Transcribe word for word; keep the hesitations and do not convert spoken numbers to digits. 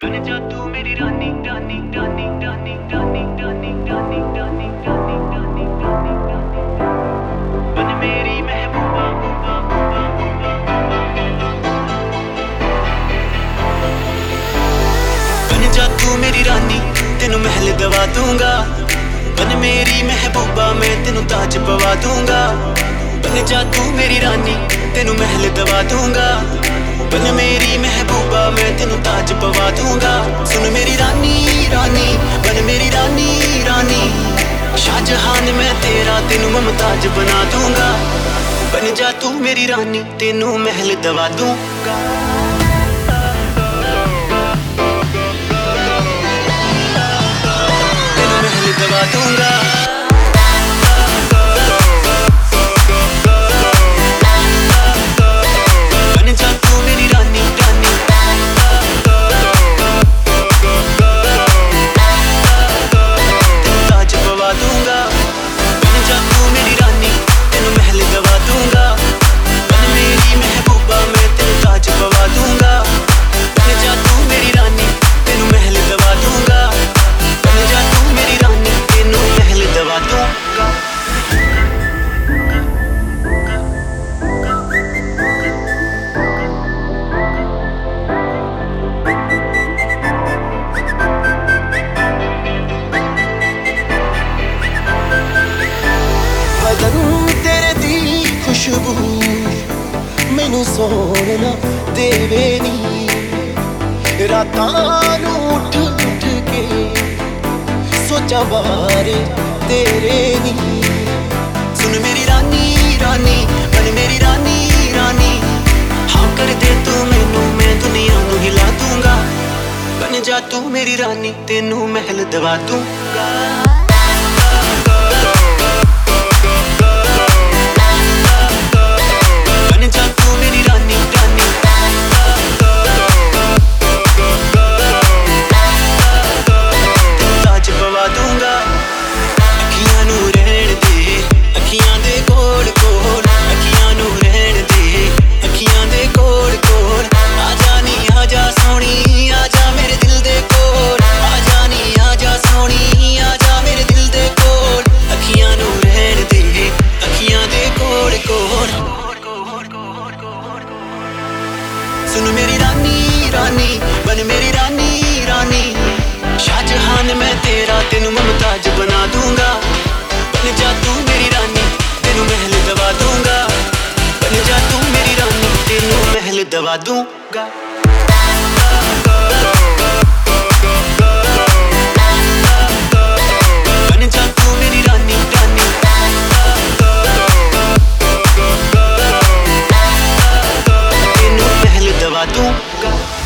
बन जा तू मेरी रानी रानी रानी रानी रानी रानी रानी रानी रानी रानी रानी रानी बन मेरी महबूबा बूबा बूबा बूबा बन जा तू मेरी रानी तेनू महल दवा दूंगा। बन मेरी महबूबा मैं तेनू ताज पवा दूंगा। बन जा तू मेरी रानी तेनू महल दवा दूंगा। बन मेरी महबूबा मैं तेनू ताज पवा दूंगा। सुन मेरी रानी रानी बन मेरी रानी रानी शाहजहान मैं तेरा तेनू मुमताज बना दूंगा। बन जा तू मेरी रानी तेनू महल दवा दूंगा। तेनू महल दवा दूंगा। तेरे दी खुशबू मैनू सोना देवे नी। रातां नूं उठ उठ के सोचा बारे तेरे नी। सुन मेरी रानी रानी बन मेरी रानी रानी हाँ कर दे तू मैनू मैं दुनिया नूं हिला दूंगा। बन जा तू मेरी रानी तेनू महल दवा दूंगा। सुन मेरी रानी रानी बन मेरी रानी रानी शाहजहान मैं तेरा तेनू मुमताज बना दूंगा। बन जा तू मेरी रानी तेनू महल दवा दूंगा। बन जा तू मेरी रानी तेनू महल दवा दूंगा। बन जा तू मेरी रानी रानी तेनू महल दवा दूंगा।